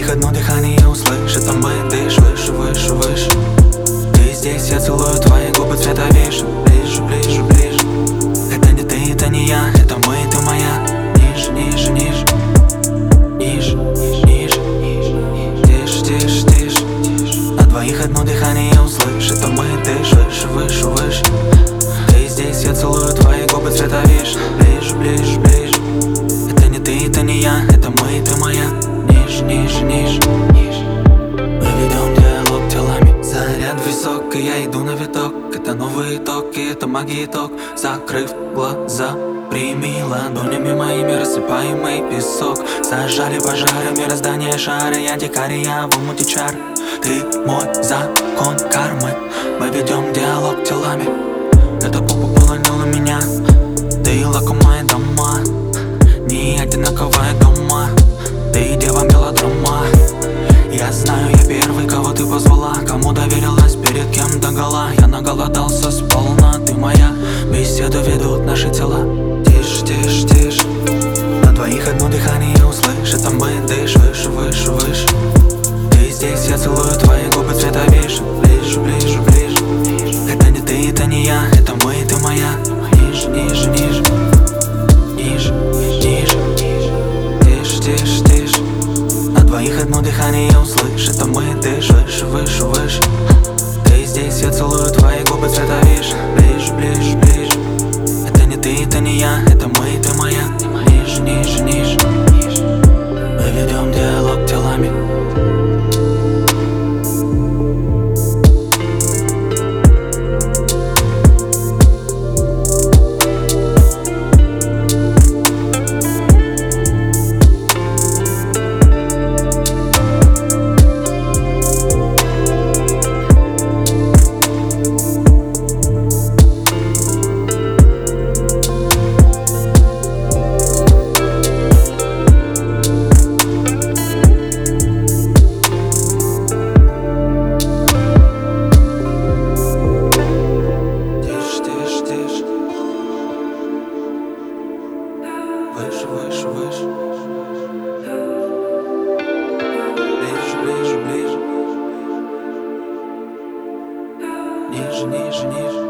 двоих одно дыхание услышь, это мы дышь выше, выше, выше. Ты здесь, я целую твои губы цвета вишен. Ближе, ближе, ближе. Это не ты, это не я, это мы, ты моя. Ниже, ниже, ниже. Ниже, ниже, ниже. Тише, тише, тише. На двоих одно дыхание услышь, это мы дышь выше, выше, выше. Ты здесь, я целую твои губы цвета вишен. Ближе, ближе, ближе. Это не ты, это не я, это мы, ты моя. Ниже, ниже, ниже. Мы ведем диалог телами. Заряд высок, и я иду на виток. Это новый итог, и это магия итог. Закрыв глаза, прими ладонями моими рассыпаемый песок. Зажали пожары, мироздание шары. Я дикарь, я в омуте чар. Ты мой закон кармы. Мы ведем диалог телами. Это попа полонила меня. Ты лакомая дома. Не одинаковая дома. Ты дева мелодрама. Я знаю, я первый, кого ты позвала. Кому доверилась, перед кем догола. Я наголодался сполна, ты моя. Беседу ведут наши тела. Тише, тише, тише. На двоих одно дыхание услышь, это мы дышь выше, выше, выше. Ты здесь, я целую твои губы цвета вишен. Ближе, ближе, ближе. Это не ты, это не я, это мы, ты моя. Ниже, ниже, ниже. Ниже, ниже. Тише, тише, тише. На двоих одно дыхание услышь, это мы дышь выше, выше, выше. Ты здесь, я целую твои губы цвета вишен. Ближе, ближе, ближе. Это не ты, это не я, это мы, ты моя. Ниже, ниже, ниже. Мы ведем диалог телами. Выше, выше, выше. Ближе, ближе, ближе. Ниже, ниже, ниже.